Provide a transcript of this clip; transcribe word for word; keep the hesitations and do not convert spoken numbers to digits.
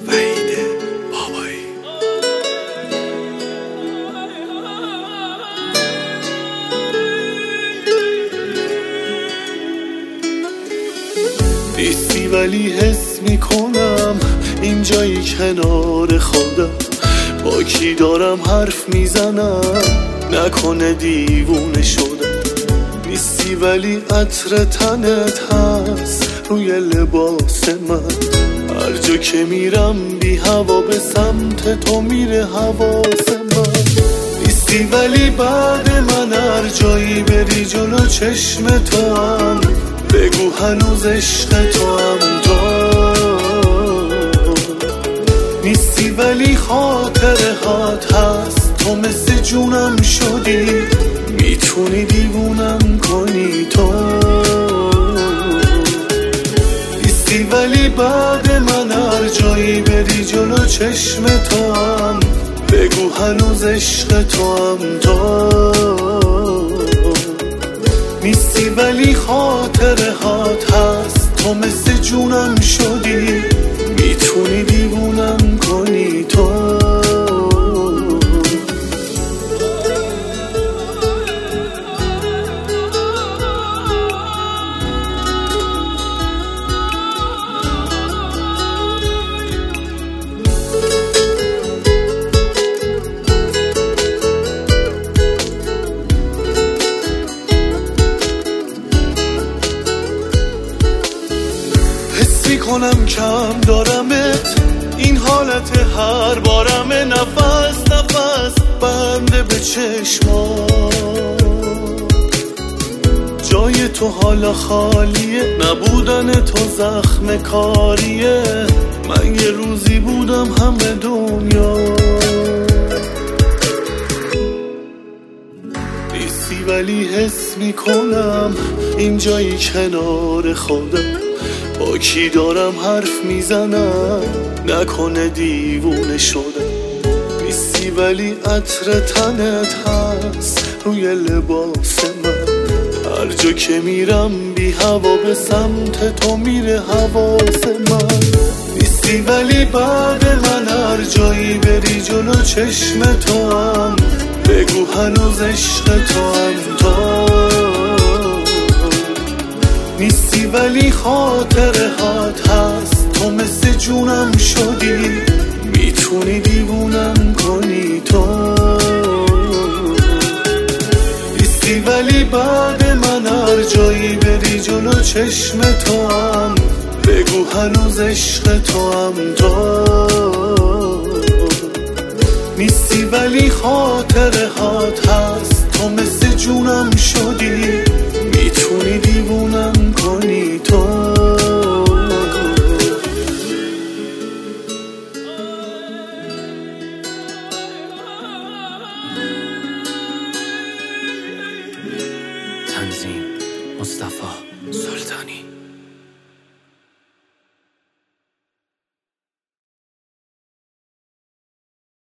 وحید بابایی. نیستی ولی حس میکنم اینجایی کنار خودم، با کی دارم حرف میزنم نکنه دیوونه شدم. نیستی ولی عطر تنت هست روی لباس من، هر جا که میرم بی هوا به سمت تو میره حواس من. نیستی ولی بعد من هر جایی بری جلو چشم تو هم بگو هنوز عشق تو هم تو. نیستی ولی خاطره هات هست، تو مثل جونم شدی میتونی دیوونم کنی تو. نیستی ولی بعد من هر جایی بری جلو چشم تو هم بگو هنوز عشق تو هم تو. نیستی ولی خاطره هات هست، تو مثل جونم شدی میتونی دیوونم کنی تو. کنم کم دارمت، این حالت هر بارم نفس نفس بنده به چشما. جای تو حالا خالیه، نبودن تو زخم کاریه. من یه روزی بودم همه دنیا. نیستی ولی حس میکنم اینجایی کنار خودم، با کی دارم حرف میزنم نکنه دیوونه شدم. نیستی ولی عطر تنت هست روی لباس من، هر جا که میرم بی هوا به سمت تو میره حواس من. نیستی ولی بعد من هر جایی بری جلو چشم تو هم بگو هنوز عشق تو هم تو. نیستی ولی خاطره هات هست، تو مثل جونم شدی میتونی دیوونم کنی تو. نیستی ولی بعد من هر جایی بری جلو چشم تو هم بگو هنوز عشق تو هم تو. نیستی ولی خاطره هات هست، تو مثل جونم شدی میتونی دیوونم کنی تو. تنظیم مصطفی سلطانی.